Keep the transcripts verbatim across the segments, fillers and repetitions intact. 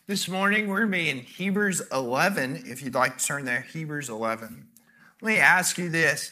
This morning we're going to be in Hebrews eleven, if you'd like to turn there, Hebrews eleven. Let me ask you this.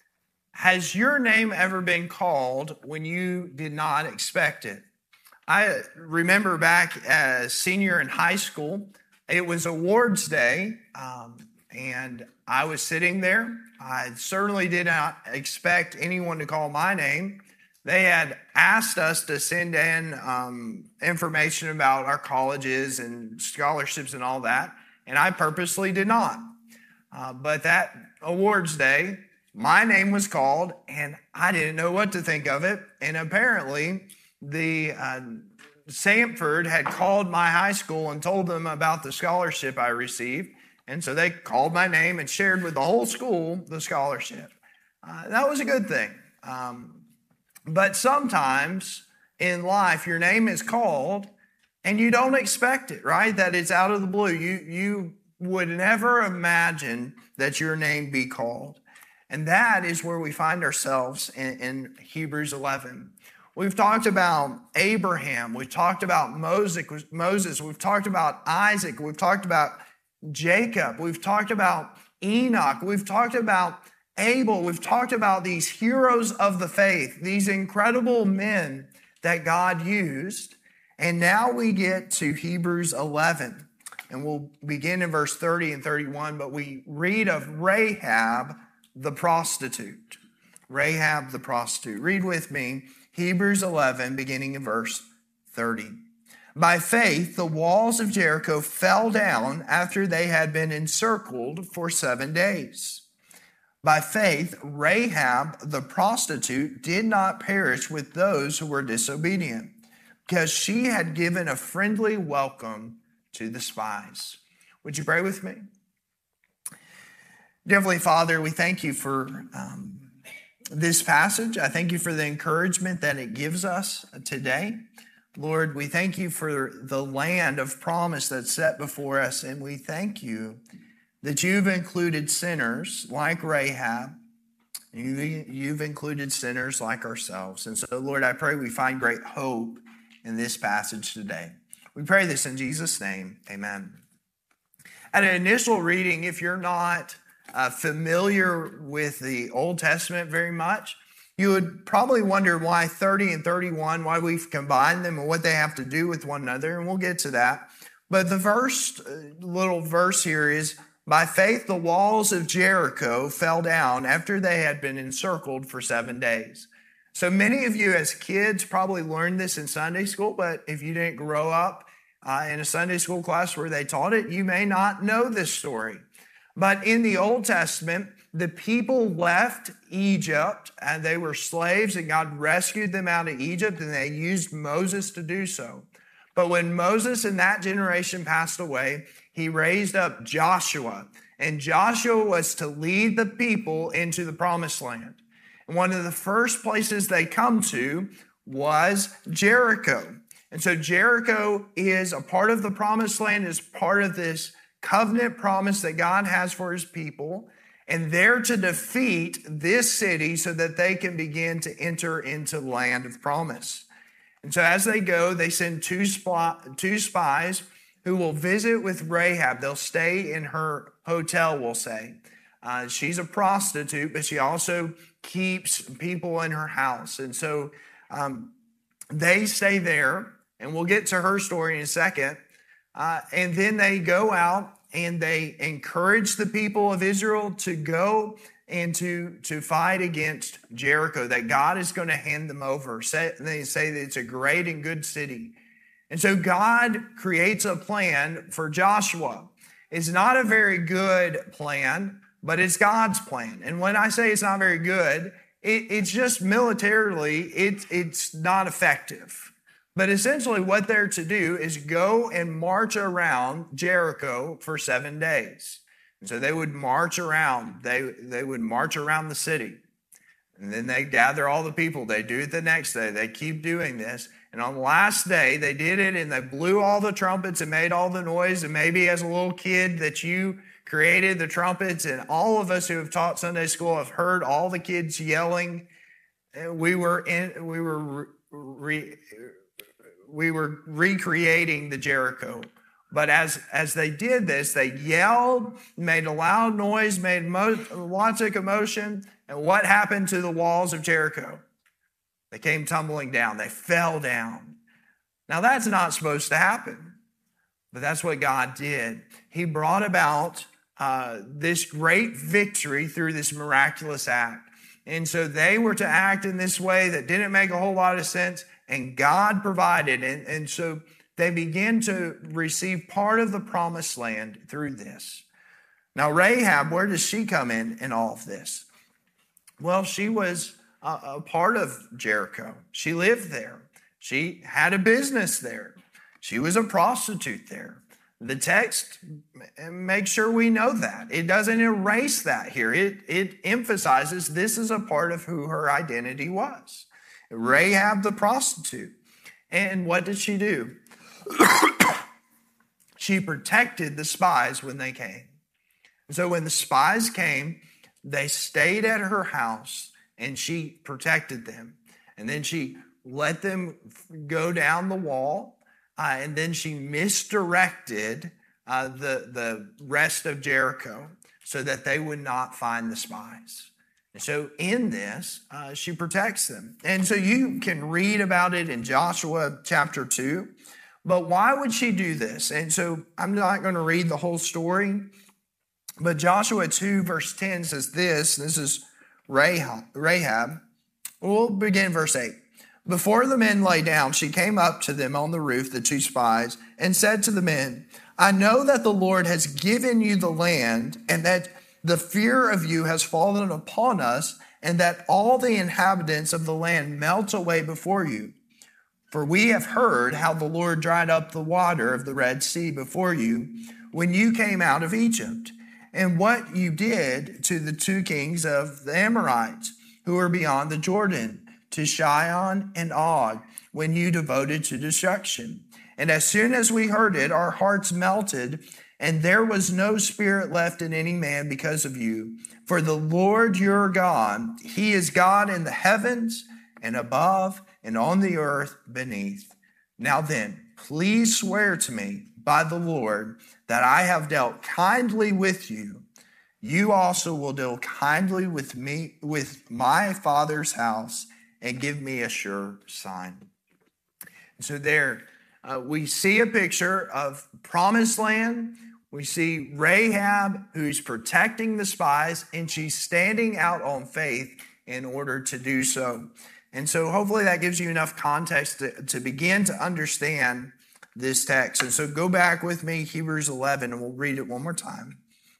Has your name ever been called when you did not expect it? I remember back as senior in high school, it was awards day, um, and I was sitting there. I certainly did not expect anyone to call my name. They had asked us to send in um, information about our colleges and scholarships and all that, and I purposely did not. Uh, but that awards day, my name was called, and I didn't know what to think of it. And apparently, the uh, Sanford had called my high school and told them about the scholarship I received. And so they called my name and shared with the whole school the scholarship. Uh, that was a good thing. Um, But sometimes in life, your name is called and you don't expect it, right? That it's out of the blue. You, you would never imagine that your name be called. And that is where we find ourselves in, in Hebrews eleven. We've talked about Abraham. We've talked about Moses. We've talked about Isaac. We've talked about Jacob. We've talked about Enoch. We've talked about Abel. We've talked about these heroes of the faith, these incredible men that God used. And now we get to Hebrews eleven. And we'll begin in verse thirty and thirty-one, but we read of Rahab the prostitute. Rahab the prostitute. Read with me Hebrews eleven, beginning in verse thirty. By faith, the walls of Jericho fell down after they had been encircled for seven days. By faith, Rahab the prostitute did not perish with those who were disobedient, because she had given a friendly welcome to the spies. Would you pray with me? Dear Heavenly Father, we thank you for um, this passage. I thank you for the encouragement that it gives us today. Lord, we thank you for the land of promise that's set before us, and we thank you that you've included sinners like Rahab. You've included sinners like ourselves. And so, Lord, I pray we find great hope in this passage today. We pray this in Jesus' name. Amen. At an initial reading, if you're not uh, familiar with the Old Testament very much, you would probably wonder why thirty and thirty-one, why we've combined them and what they have to do with one another, and we'll get to that. But the first little verse here is, by faith, the walls of Jericho fell down after they had been encircled for seven days. So many of you as kids probably learned this in Sunday school, but if you didn't grow up uh, in a Sunday school class where they taught it, you may not know this story. But in the Old Testament, the people left Egypt and they were slaves, and God rescued them out of Egypt, and they used Moses to do so. But when Moses and that generation passed away, he raised up Joshua, and Joshua was to lead the people into the promised land. And one of the first places they come to was Jericho. And so Jericho is a part of the promised land, is part of this covenant promise that God has for his people. And they're to defeat this city so that they can begin to enter into the land of promise. And so as they go, they send two, spy, two spies who will visit with Rahab. They'll stay in her hotel, we'll say. Uh, she's a prostitute, but she also keeps people in her house. And so um, they stay there, and we'll get to her story in a second. Uh, and then they go out and they encourage the people of Israel to go and to, to fight against Jericho, that God is going to hand them over. Say, they say that it's a great and good city. And so God creates a plan for Joshua. It's not a very good plan, but it's God's plan. And when I say it's not very good, it, it's just militarily, it, it's not effective. But essentially what they're to do is go and march around Jericho for seven days. And so they would march around. They, they would march around the city. And then they gather all the people. They do it the next day. They keep doing this. And on the last day, they did it, and they blew all the trumpets and made all the noise. And maybe as a little kid that you created the trumpets, and all of us who have taught Sunday school have heard all the kids yelling. We were in, we were re, we were recreating the Jericho But as, as they did this, they yelled, made a loud noise, made mo- lots of commotion. And what happened to the walls of Jericho? They came tumbling down. They fell down. Now, that's not supposed to happen, but that's what God did. He brought about uh, this great victory through this miraculous act. And so they were to act in this way that didn't make a whole lot of sense, and God provided. And, and so they began to receive part of the promised land through this. Now, Rahab, where does she come in in all of this? Well, she was a, a part of Jericho. She lived there. She had a business there. She was a prostitute there. The text makes sure we know that. It doesn't erase that here. It, it emphasizes this is a part of who her identity was. Rahab the prostitute. And what did she do? She protected the spies when they came. So when the spies came, they stayed at her house and she protected them. And then she let them go down the wall. Uh, and then she misdirected uh, the, the rest of Jericho so that they would not find the spies. And so in this, uh, she protects them. And so you can read about it in Joshua chapter two. But why would she do this? And so I'm not going to read the whole story. But Joshua two verse ten says this. This is Rahab. Rahab. We'll begin verse eight. Before the men lay down, she came up to them on the roof, the two spies, and said to the men, I know that the Lord has given you the land, and that the fear of you has fallen upon us, and that all the inhabitants of the land melt away before you. For we have heard how the Lord dried up the water of the Red Sea before you when you came out of Egypt, and what you did to the two kings of the Amorites who are beyond the Jordan, to Sihon and Og, when you devoted to destruction. And as soon as we heard it, our hearts melted, and there was no spirit left in any man because of you. For the Lord your God, he is God in the heavens and above and on the earth beneath. Now then, please swear to me by the Lord that I have dealt kindly with you. You also will deal kindly with me, with my father's house, and give me a sure sign. So there uh, we see a picture of promised land. We see Rahab, who's protecting the spies, and she's standing out on faith in order to do so. And so hopefully that gives you enough context to, to begin to understand this text. And so go back with me, Hebrews eleven, and we'll read it one more time.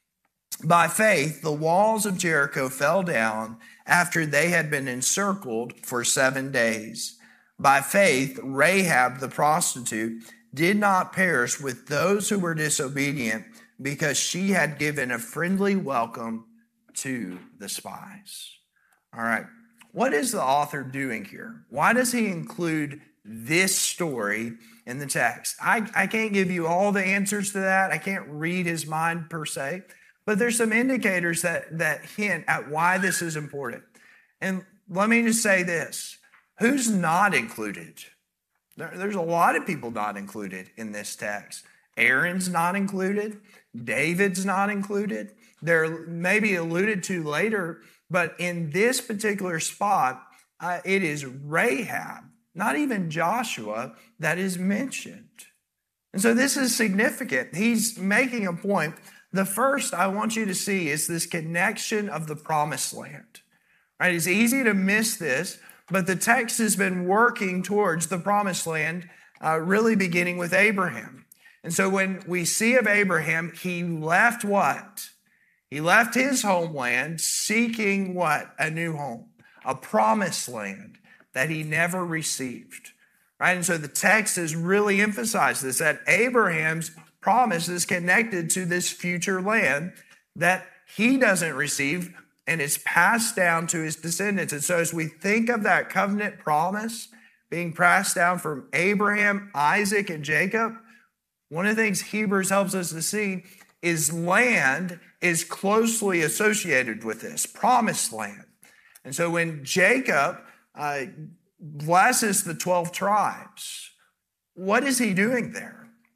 By faith, the walls of Jericho fell down after they had been encircled for seven days. By faith, Rahab the prostitute did not perish with those who were disobedient, because she had given a friendly welcome to the spies. All right, what is the author doing here? Why does he include this story in the text? I, I can't give you all the answers to that. I can't read his mind per se. But there's some indicators that, that hint at why this is important. And let me just say this. Who's not included? There, there's a lot of people not included in this text. Aaron's not included. David's not included. They're maybe alluded to later, but in this particular spot, uh, it is Rahab, not even Joshua, that is mentioned. And so this is significant. He's making a point. The first I want you to see is this connection of the promised land. Right? It's easy to miss this, but the text has been working towards the promised land, uh, really beginning with Abraham. And so when we see of Abraham, he left what? He left his homeland seeking what? A new home, a promised land that he never received. Right? And so the text has really emphasized this, that Abraham's promise is connected to this future land that he doesn't receive, and it's passed down to his descendants. And so as we think of that covenant promise being passed down from Abraham, Isaac, and Jacob, one of the things Hebrews helps us to see is land is closely associated with this, promised land. And so when Jacob uh, blesses the twelve tribes, what is he doing there?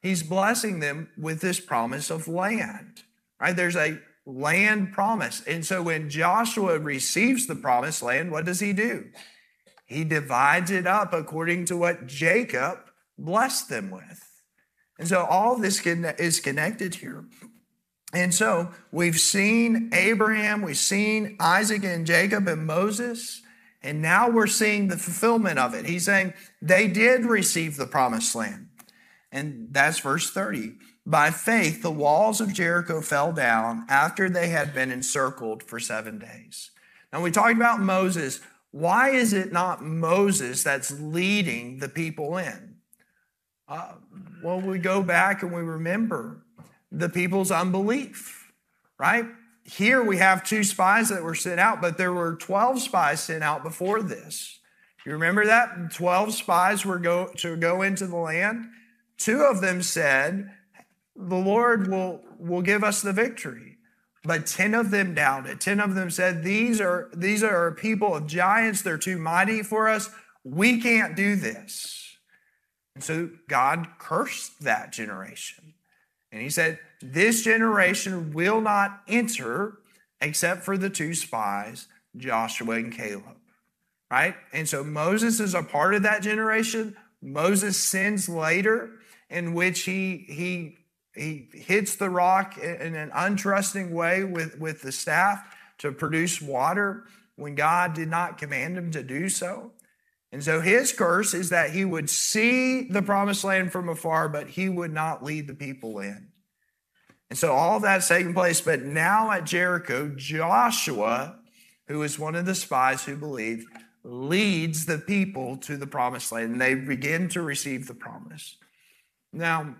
He's blessing them with this promise of land, right? There's a land promise. And so when Joshua receives the promised land, what does he do? He divides it up according to what Jacob blessed them with. And so all this is connected here. And so we've seen Abraham, we've seen Isaac and Jacob and Moses, and now we're seeing the fulfillment of it. He's saying they did receive the promised land. And that's verse thirty. By faith, the walls of Jericho fell down after they had been encircled for seven days. Now we talked about Moses. Why is it not Moses that's leading the people in? Uh, well, we go back and we remember the people's unbelief, right? Here we have two spies that were sent out, but there were twelve spies sent out before this. You remember that? twelve spies were go, to go into the land. Two of them said, the Lord will, will give us the victory. But ten of them doubted. ten of them said, these are, these are a people of giants. They're too mighty for us. We can't do this. And so God cursed that generation. And he said, this generation will not enter except for the two spies, Joshua and Caleb, right? And so Moses is a part of that generation. Moses sins later, in which he, he, he hits the rock in an untrusting way with, with the staff to produce water when God did not command him to do so. And so his curse is that he would see the promised land from afar, but he would not lead the people in. And so all of that's taking place. But now at Jericho, Joshua, who is one of the spies who believed, leads the people to the promised land. And they begin to receive the promise. Now,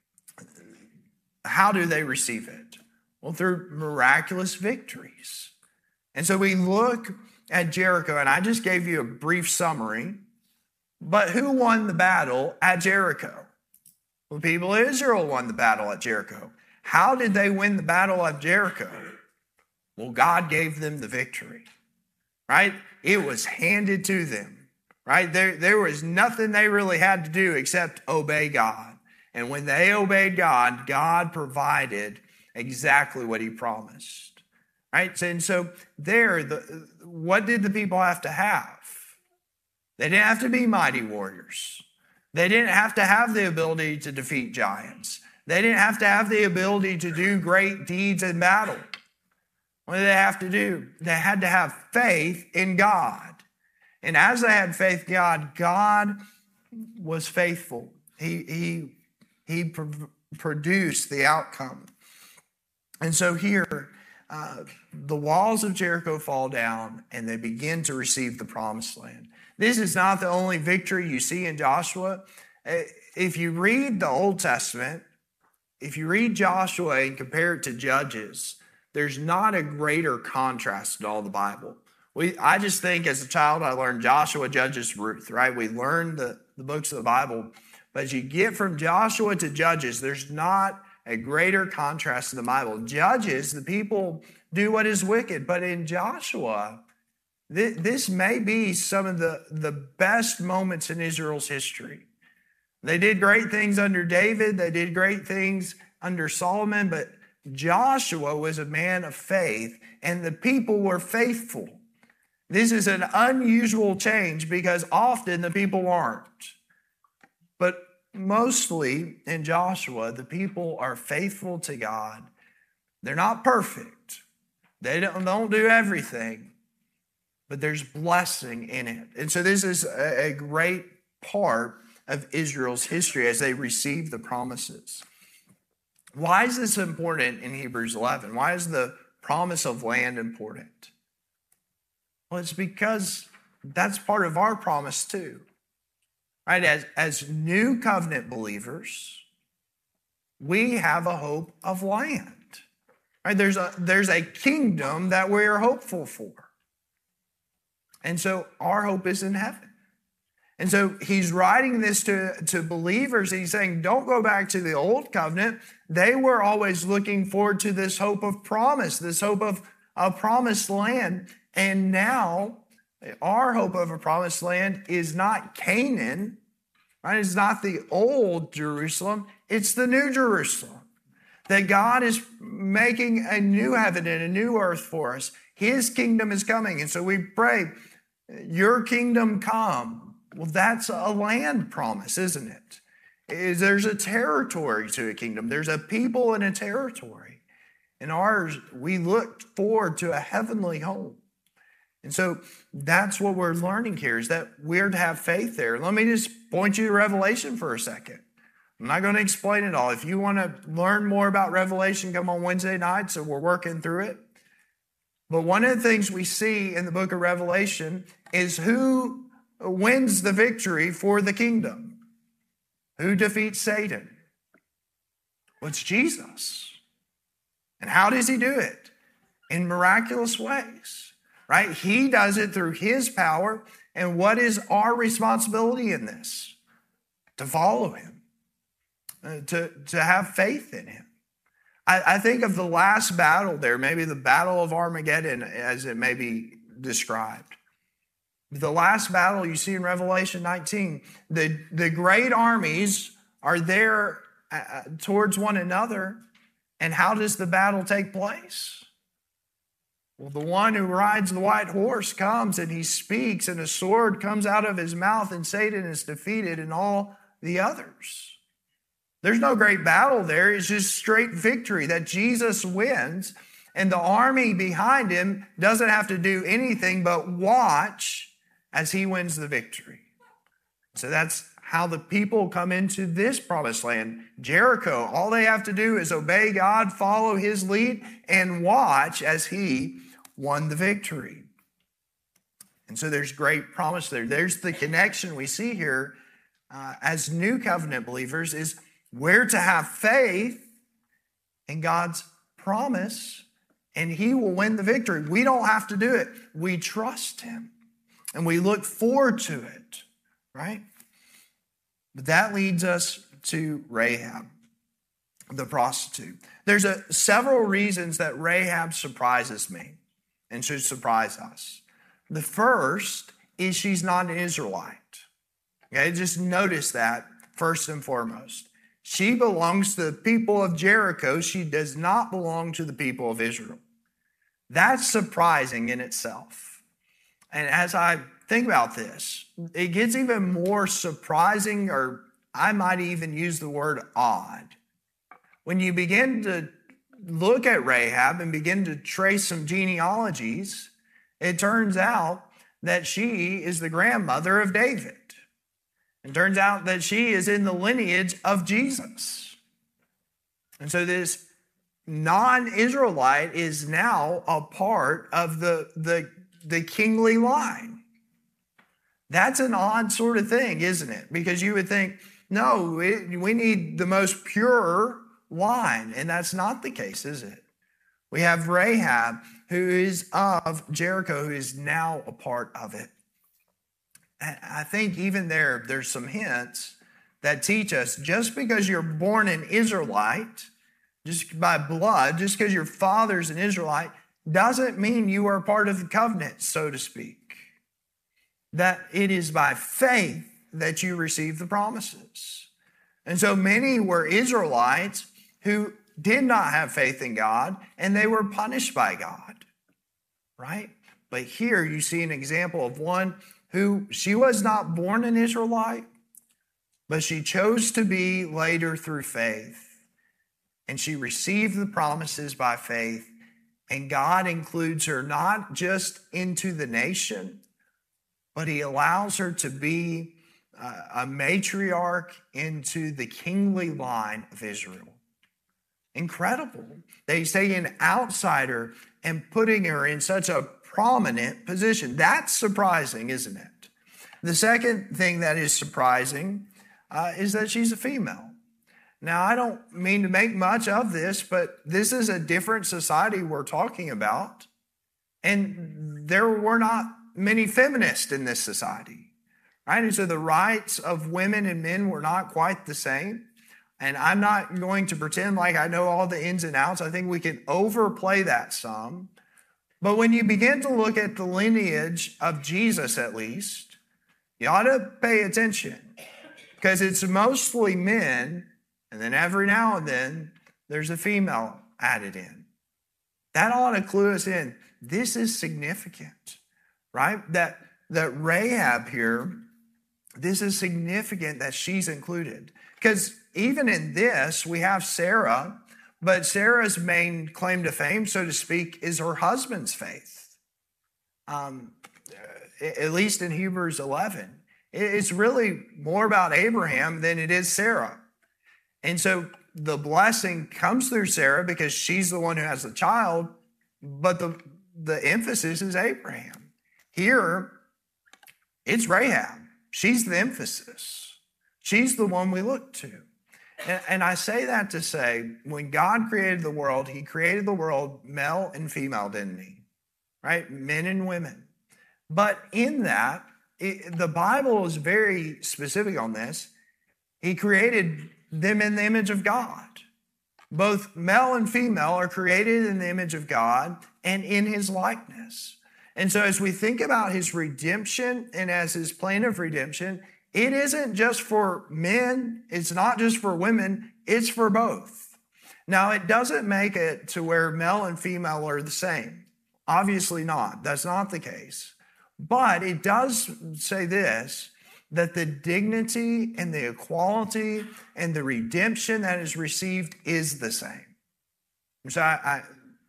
how do they receive it? Well, through miraculous victories. And so we look at Jericho, and I just gave you a brief summary. But who won the battle at Jericho? Well, the people of Israel won the battle at Jericho. How did they win the battle of Jericho? Well, God gave them the victory, right? It was handed to them, right? There, there was nothing they really had to do except obey God. And when they obeyed God, God provided exactly what he promised, right? And so there, the, what did the people have to have? They didn't have to be mighty warriors. They didn't have to have the ability to defeat giants. They didn't have to have the ability to do great deeds in battle. What did they have to do? They had to have faith in God. And as they had faith in God, God was faithful. He, he, he pro- produced the outcome. And so here, uh, the walls of Jericho fall down and they begin to receive the promised land. This is not the only victory you see in Joshua. If you read the Old Testament, if you read Joshua and compare it to Judges, there's not a greater contrast in all the Bible. We, I just think as a child, I learned Joshua, Judges, Ruth, right? We learned the, the books of the Bible. But as you get from Joshua to Judges, there's not a greater contrast in the Bible. Judges, the people do what is wicked. But in Joshua, th- this may be some of the, the best moments in Israel's history. They did great things under David. They did great things under Solomon. But Joshua was a man of faith, and the people were faithful. This is an unusual change because often the people aren't. But mostly in Joshua, the people are faithful to God. They're not perfect. They don't, don't do everything, but there's blessing in it. And so this is a, a great part of Israel's history as they receive the promises. Why is this important in Hebrews eleven? Why is the promise of land important? Well, it's because that's part of our promise too. Right? As, as new covenant believers, we have a hope of land. Right? There's a, there's a kingdom that we are hopeful for. And so our hope is in heaven. And so he's writing this to, to believers. He's saying, don't go back to the old covenant. They were always looking forward to this hope of promise, this hope of a promised land. And now our hope of a promised land is not Canaan, right? It's not the old Jerusalem, it's the new Jerusalem. That God is making a new heaven and a new earth for us. His kingdom is coming. And so we pray, your kingdom come. Well, that's a land promise, isn't it? Is there's a territory to a kingdom. There's a people and a territory. In ours, we look forward to a heavenly home. And so that's what we're learning here, is that we're to have faith there. Let me just point you to Revelation for a second. I'm not going to explain it all. If you want to learn more about Revelation, come on Wednesday night, so we're working through it. But one of the things we see in the book of Revelation is who wins the victory for the kingdom. Who defeats Satan? Well, it's Jesus. And how does he do it? In miraculous ways, right? He does it through his power. And what is our responsibility in this? To follow him, uh, to, to have faith in him. I, I think of the last battle there, maybe the Battle of Armageddon as it may be described. The last battle you see in Revelation nineteen, the, the great armies are there uh, towards one another. And how does the battle take place? Well, the one who rides the white horse comes and he speaks, and a sword comes out of his mouth, and Satan is defeated and all the others. There's no great battle there. It's just straight victory that Jesus wins, and the army behind him doesn't have to do anything but watch as he wins the victory. So that's how the people come into this promised land. Jericho, all they have to do is obey God, follow his lead, and watch as he won the victory. And so there's great promise there. There's the connection we see here uh, as new covenant believers, is we're to have faith in God's promise, and he will win the victory. We don't have to do it. We trust him, and we look forward to it, right? But that leads us to Rahab, the prostitute. There's a, several reasons that Rahab surprises me and should surprise us. The first is she's not an Israelite. Okay, just notice that first and foremost. She belongs to the people of Jericho. She does not belong to the people of Israel. That's surprising in itself. And as I think about this, it gets even more surprising, or I might even use the word odd. When you begin to look at Rahab and begin to trace some genealogies, it turns out that she is the grandmother of David. It turns out that she is in the lineage of Jesus. And so this non-Israelite is now a part of the, the, the kingly line. That's an odd sort of thing, isn't it? Because you would think, no, it, we need the most pure line. And that's not the case, is it? We have Rahab, who is of Jericho, who is now a part of it. And I think even there, there's some hints that teach us just because you're born an Israelite, just by blood, just because your father's an Israelite, doesn't mean you are part of the covenant, so to speak. That it is by faith that you receive the promises. And so many were Israelites who did not have faith in God, and they were punished by God, right? But here you see an example of one who, she was not born an Israelite, but she chose to be later through faith. And she received the promises by faith, and God includes her not just into the nation, but he allows her to be a matriarch into the kingly line of Israel. Incredible that he's taking an outsider and putting her in such a prominent position. That's surprising, isn't it? The second thing that is surprising uh, is that she's a female. Now, I don't mean to make much of this, but this is a different society we're talking about. And there were not many feminists in this society, right? And so the rights of women and men were not quite the same. And I'm not going to pretend like I know all the ins and outs. I think we can overplay that some. But when you begin to look at the lineage of Jesus, at least, you ought to pay attention. because it's mostly men, and then every now and then there's a female added in. That ought to clue us in. This is significant, right? That, that Rahab here, this is significant that she's included. Because even in this, we have Sarah, but Sarah's main claim to fame, so to speak, is her husband's faith. Um, at least in Hebrews eleven. It's really more about Abraham than it is Sarah. And so the blessing comes through Sarah because she's the one who has the child, but the, the emphasis is Abraham. Here, it's Rahab. She's the emphasis. She's the one we look to. And, and I say that to say, when God created the world, he created the world male and female, didn't he? Right? Men and women. But in that, it, the Bible is very specific on this. He created them in the image of God. Both male and female are created in the image of God and in his likeness. And so as we think about his redemption and as his plan of redemption, it isn't just for men, it's not just for women, it's for both. Now, it doesn't make it to where male and female are the same. Obviously not. That's not the case. But it does say this, that the dignity and the equality and the redemption that is received is the same. So I, I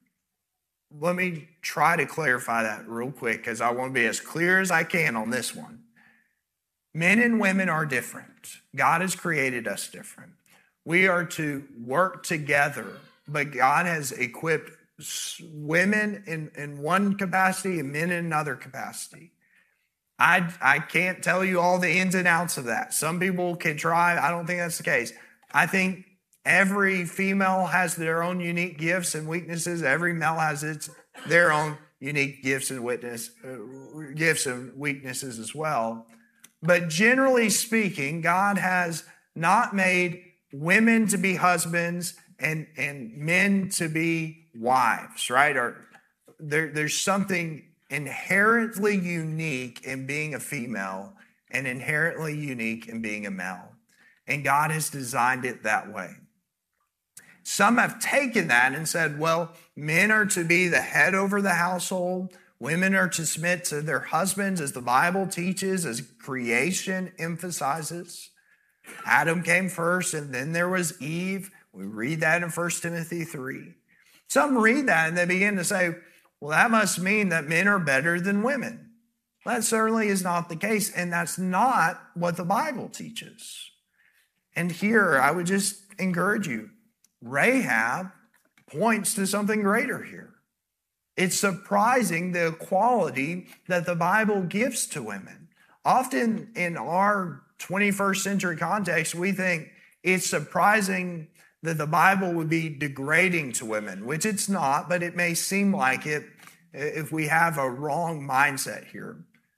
let me try to clarify that real quick because I want to be as clear as I can on this one. Men and women are different. God has created us different. We are to work together, but God has equipped women in, in one capacity and men in another capacity. I, I can't tell you all the ins and outs of that. Some people can try. I don't think that's the case. I think every female has their own unique gifts and weaknesses. Every male has its their own unique gifts and witness, uh, gifts and weaknesses as well. But generally speaking, God has not made women to be husbands and, and men to be wives, right? Or there, there's something inherently unique in being a female and inherently unique in being a male. And God has designed it that way. Some have taken that and said, well, men are to be the head over the household. Women are to submit to their husbands as the Bible teaches, as creation emphasizes. Adam came first and then there was Eve. We read that in First Timothy three. Some read that and they begin to say, well, that must mean that men are better than women. That certainly is not the case, and that's not what the Bible teaches. And here, I would just encourage you, Rahab points to something greater here. It's surprising the equality that the Bible gives to women. Often in our twenty-first century context, we think it's surprising that the Bible would be degrading to women, which it's not, but it may seem like it if we have a wrong mindset here.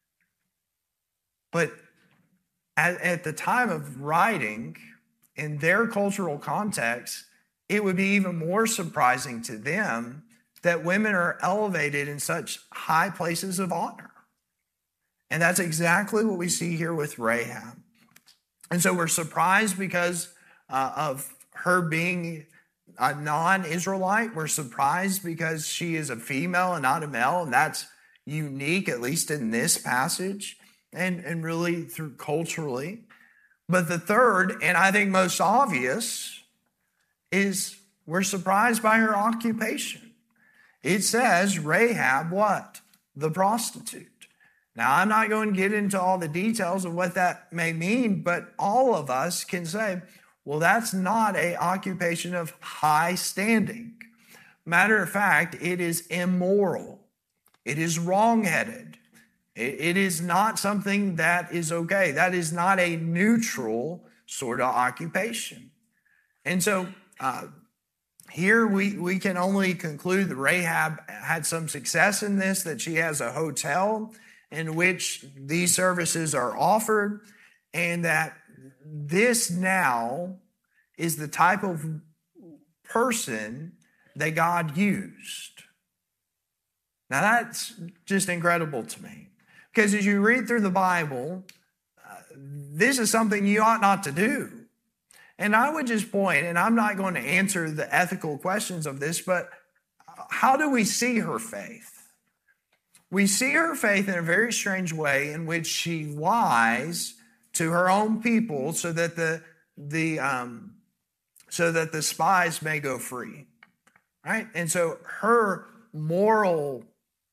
But at, at the time of writing, in their cultural context, it would be even more surprising to them that women are elevated in such high places of honor. And that's exactly what we see here with Rahab. And so we're surprised because uh, of her being a non-Israelite. We're surprised because she is a female and not a male, and that's unique, at least in this passage, and, and really through culturally. But the third, and I think most obvious, is we're surprised by her occupation. It says Rahab what? The prostitute. Now, I'm not going to get into all the details of what that may mean, but all of us can say, well, that's not an occupation of high standing. Matter of fact, it is immoral. It is wrong-headed. It is not something that is okay. That is not a neutral sort of occupation. And so uh, here we, we can only conclude that Rahab had some success in this, that she has a hotel in which these services are offered, and that this now is the type of person that God used. Now that's just incredible to me. Because as you read through the Bible, uh, this is something you ought not to do. And I would just point, and I'm not going to answer the ethical questions of this, but how do we see her faith? We see her faith in a very strange way in which she lies to her own people so that the, the, um, so that the spies may go free, right? And so her moral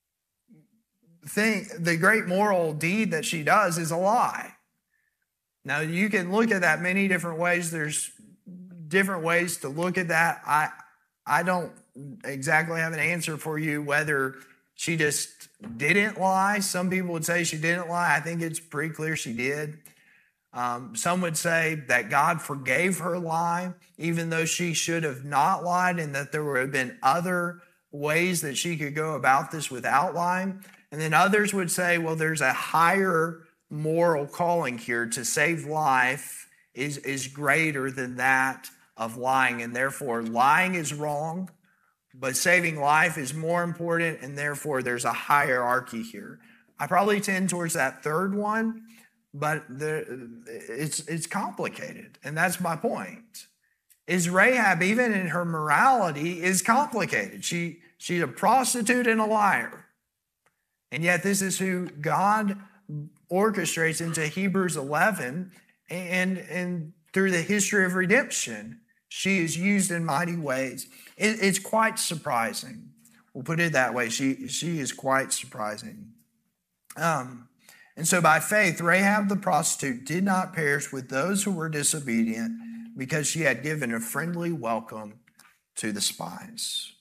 thing, the great moral deed that she does is a lie. Now, you can look at that many different ways. There's different ways to look at that. I I don't exactly have an answer for you whether she just didn't lie. Some people would say she didn't lie. I think it's pretty clear she did. Um, some would say that God forgave her lie, even though she should have not lied, and that there would have been other ways that she could go about this without lying. And then others would say, well, there's a higher moral calling here to save life is, is greater than that of lying, and therefore lying is wrong, but saving life is more important, and therefore there's a hierarchy here. I probably tend towards that third one, but there, it's it's complicated, and that's my point. Is Rahab, even in her morality, is complicated. She she's a prostitute and a liar, and yet this is who God orchestrates into Hebrews eleven, and, and through the history of redemption, she is used in mighty ways. It, it's quite surprising. We'll put it that way. She, she is quite surprising. Um, and so by faith, Rahab the prostitute did not perish with those who were disobedient because she had given a friendly welcome to the spies.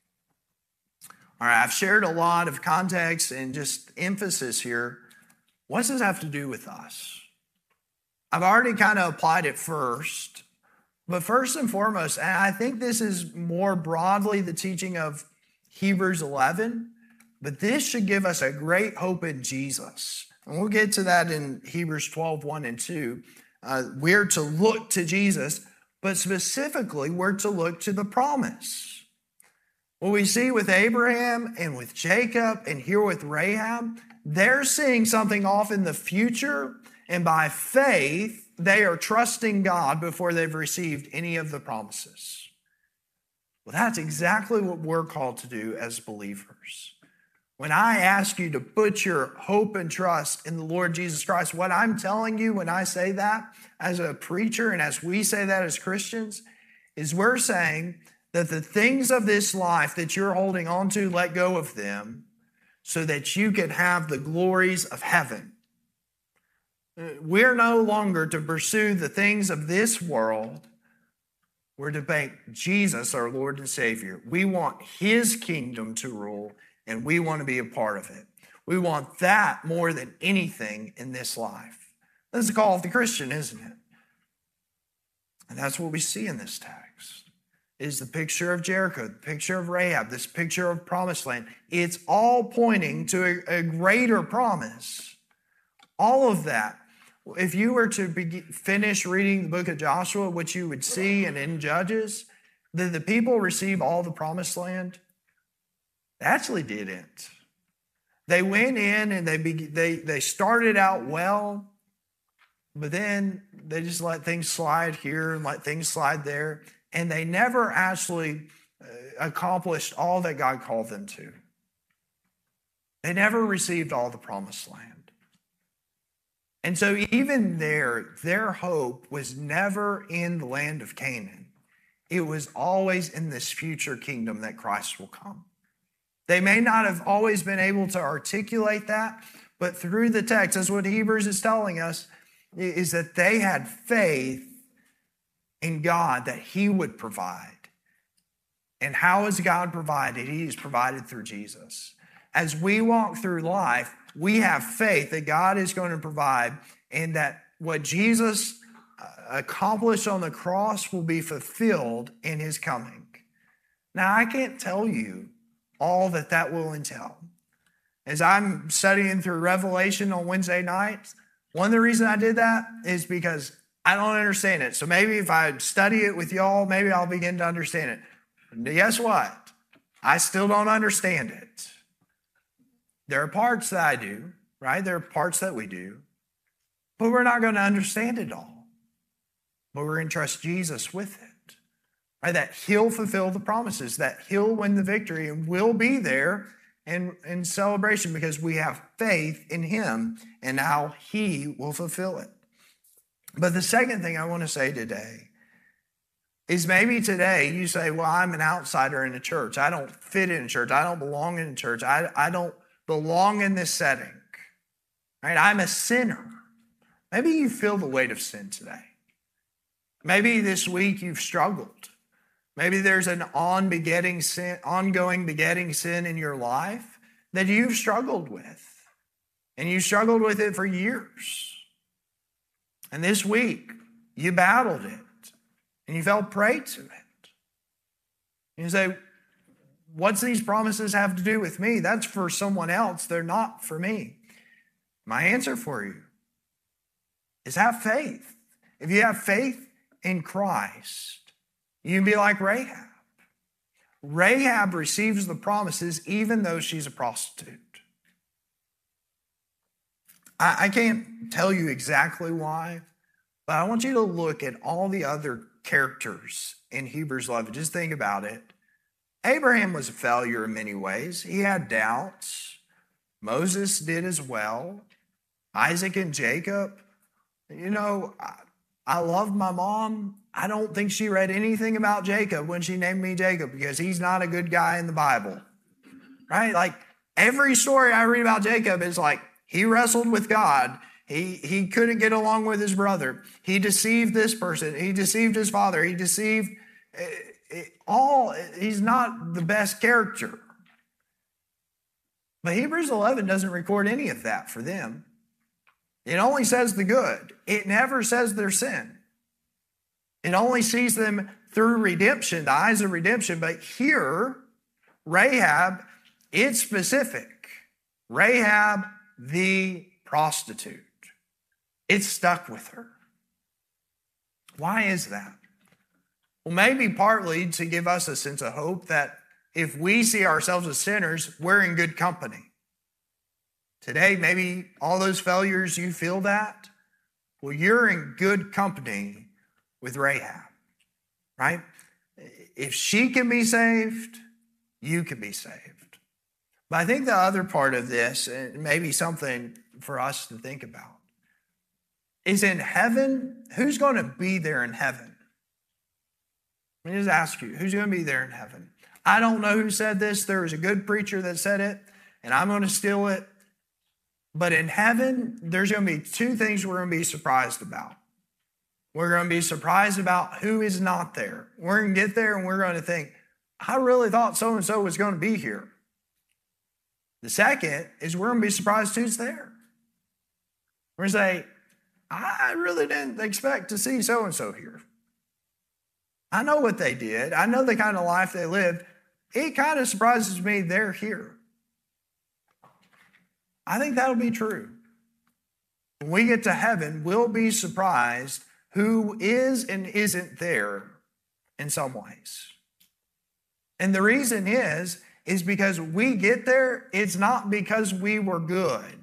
All right, I've shared a lot of context and just emphasis here. What does this have to do with us? I've already kind of applied it first, but first and foremost, and I think this is more broadly the teaching of Hebrews eleven, but this should give us a great hope in Jesus. And we'll get to that in Hebrews twelve, one and two. Uh, we're to look to Jesus, but specifically, we're to look to the promise. What we see with Abraham and with Jacob and here with Rahab, they're seeing something off in the future, and by faith, they are trusting God before they've received any of the promises. Well, that's exactly what we're called to do as believers. When I ask you to put your hope and trust in the Lord Jesus Christ, what I'm telling you when I say that as a preacher and as we say that as Christians, is we're saying that the things of this life that you're holding on to, let go of them, so that you can have the glories of heaven. We're no longer to pursue the things of this world. We're to make Jesus our Lord and Savior. We want His kingdom to rule, and we want to be a part of it. We want that more than anything in this life. That's the call of the Christian, isn't it? And that's what we see in this text. Is the picture of Jericho, the picture of Rahab, this picture of promised land. It's all pointing to a, a greater promise. All of that. If you were to be, finish reading the book of Joshua, what you would see, and in Judges, did the people receive all the promised land? They actually didn't. They went in and they, be, they, they started out well, but then they just let things slide here and let things slide there. And they never actually accomplished all that God called them to. They never received all the promised land. And so even there, their hope was never in the land of Canaan. It was always in this future kingdom that Christ will come. They may not have always been able to articulate that, but through the text, that's what Hebrews is telling us, is that they had faith in God that He would provide. And how has God provided? He has provided through Jesus. As we walk through life, we have faith that God is going to provide, and that what Jesus accomplished on the cross will be fulfilled in His coming. Now, I can't tell you all that that will entail. As I'm studying through Revelation on Wednesday nights, one of the reasons I did that is because I don't understand it. So maybe if I study it with y'all, maybe I'll begin to understand it. And guess what? I still don't understand it. There are parts that I do, right? There are parts that we do. but we're not going to understand it all. But we're going to trust Jesus with it. Right? That he'll fulfill the promises, that he'll win the victory, and we'll be there in, in celebration because we have faith in him and how he will fulfill it. But the second thing I want to say today is maybe today you say, well, I'm an outsider in the church. I don't fit in church. I don't belong in church. I, I don't belong in this setting. Right? I'm a sinner. Maybe you feel the weight of sin today. Maybe this week you've struggled. Maybe there's an on begetting sin, ongoing begetting sin in your life that you've struggled with. And you struggled with it for years. And this week, you battled it. And you felt prey to it. And you say, what's these promises have to do with me? That's for someone else. They're not for me. My answer for you is have faith. If you have faith in Christ, you can be like Rahab. Rahab receives the promises even though she's a prostitute. I, I can't tell you exactly why, but I want you to look at all the other characters in Hebrews eleven. Just think about it. Abraham was a failure in many ways. He had doubts. Moses did as well. Isaac and Jacob. You know, I, I love my mom. I don't think she read anything about Jacob when she named me Jacob because he's not a good guy in the Bible. Right? Like every story I read about Jacob is like he wrestled with God. He, he couldn't get along with his brother. He deceived this person. He deceived his father. He deceived it, it, all. He's not the best character. But Hebrews eleven doesn't record any of that for them. It only says the good. It never says their sin. It only sees them through redemption, the eyes of redemption. But here, Rahab, it's specific. Rahab, the prostitute. It stuck with her. Why is that? Well, maybe partly to give us a sense of hope that if we see ourselves as sinners, we're in good company. Today, maybe all those failures, you feel that. Well, you're in good company with Rahab, right? If she can be saved, you can be saved. But I think the other part of this, and maybe something for us to think about, is in heaven, who's going to be there in heaven? Let me just ask you, who's going to be there in heaven? I don't know who said this. There was a good preacher that said it, and I'm going to steal it. But in heaven, there's going to be two things we're going to be surprised about. We're going to be surprised about who is not there. We're going to get there and we're going to think, I really thought so-and-so was going to be here. The second is we're going to be surprised who's there. We're going to say, I really didn't expect to see so-and-so here. I know what they did. I know the kind of life they lived. It kind of surprises me they're here. I think that'll be true. When we get to heaven, we'll be surprised who is and isn't there in some ways. And the reason is, is because we get there, it's not because we were good.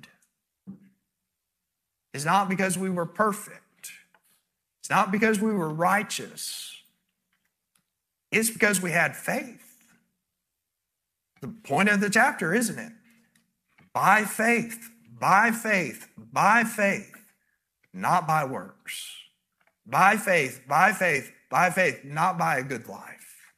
It's not because we were perfect. It's not because we were righteous. It's because we had faith. The point of the chapter, isn't it? By faith, by faith, by faith, not by works. By faith, by faith, by faith, not by a good life.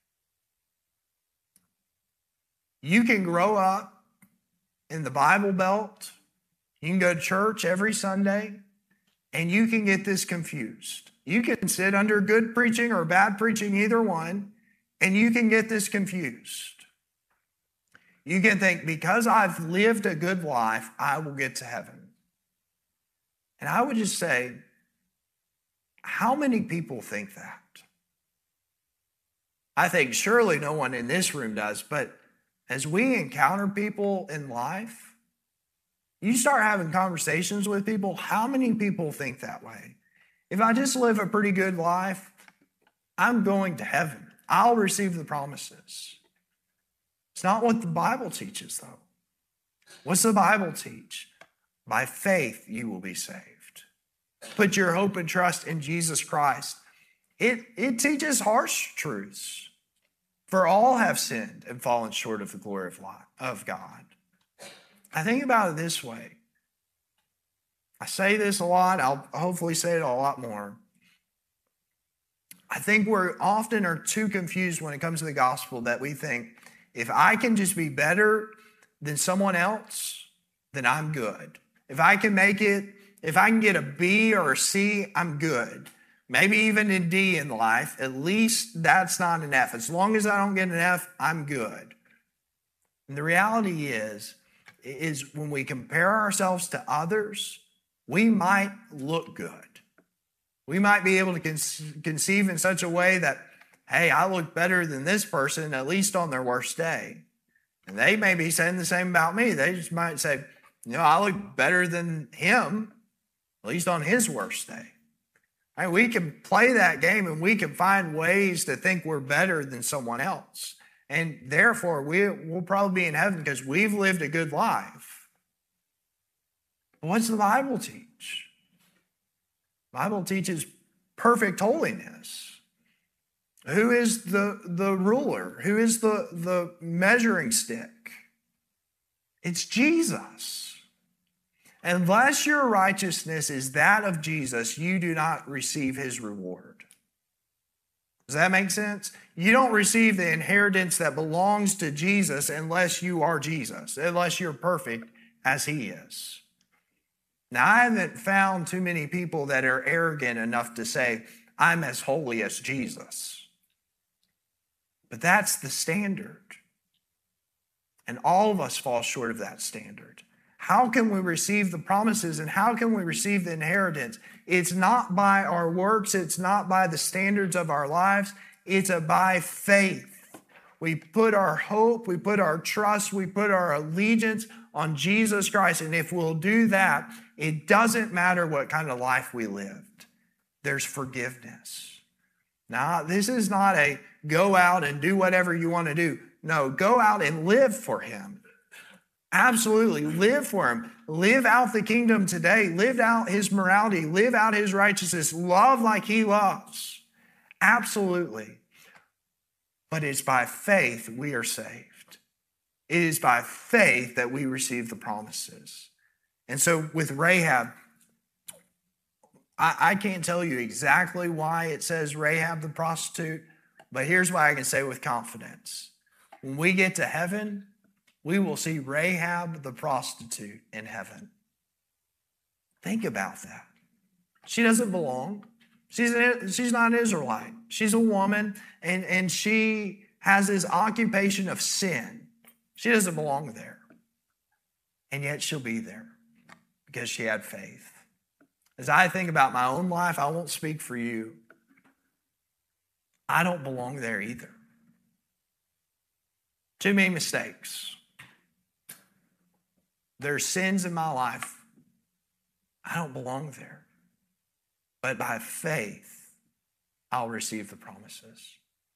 You can grow up in the Bible Belt. You can go to church every Sunday, and you can get this confused. You can sit under good preaching or bad preaching, either one, and you can get this confused. You can think, because I've lived a good life, I will get to heaven. And I would just say, how many people think that? I think surely no one in this room does, but as we encounter people in life, you start having conversations with people, how many people think that way? If I just live a pretty good life, I'm going to heaven. I'll receive the promises. It's not what the Bible teaches, though. What's the Bible teach? By faith, you will be saved. Put your hope and trust in Jesus Christ. It, it teaches harsh truths. For all have sinned and fallen short of the glory of, life, of God. I think about it this way. I say this a lot. I'll hopefully say it a lot more. I think we're often are too confused when it comes to the gospel that we think, if I can just be better than someone else, then I'm good. If I can make it, if I can get a B or a C, I'm good. Maybe even a D in life, at least that's not an F. As long as I don't get an F, I'm good. And the reality is, is when we compare ourselves to others, we might look good. We might be able to conceive in such a way that, hey, I look better than this person, at least on their worst day. And they may be saying the same about me. They just might say, you know, I look better than him, at least on his worst day. Right? We can play that game and we can find ways to think we're better than someone else. And therefore, we, we'll probably be in heaven because we've lived a good life. But what's the Bible teach? The Bible teaches perfect holiness. Who is the, the ruler? Who is the, the measuring stick? It's Jesus. Unless your righteousness is that of Jesus, you do not receive his reward. Does that make sense? You don't receive the inheritance that belongs to Jesus unless you are Jesus, unless you're perfect as he is. Now, I haven't found too many people that are arrogant enough to say, I'm as holy as Jesus. But that's the standard. And all of us fall short of that standard. How can we receive the promises and how can we receive the inheritance? It's not by our works. It's not by the standards of our lives. It's a by faith. We put our hope, we put our trust, we put our allegiance on Jesus Christ. And if we'll do that, it doesn't matter what kind of life we lived. There's forgiveness. Now, this is not a go out and do whatever you want to do. No, go out and live for him. Absolutely, live for him. Live out the kingdom today. Live out his morality. Live out his righteousness. Love like he loves. Absolutely. But it's by faith we are saved. It is by faith that we receive the promises. And so with Rahab, I, I can't tell you exactly why it says Rahab the prostitute, but here's why I can say with confidence. When we get to heaven, we will see Rahab the prostitute in heaven. Think about that. She doesn't belong. She's, an, she's not an Israelite. She's a woman, and, and she has this occupation of sin. She doesn't belong there. And yet she'll be there because she had faith. As I think about my own life, I won't speak for you. I don't belong there either. Too many mistakes. There's sins in my life. I don't belong there. But by faith, I'll receive the promises.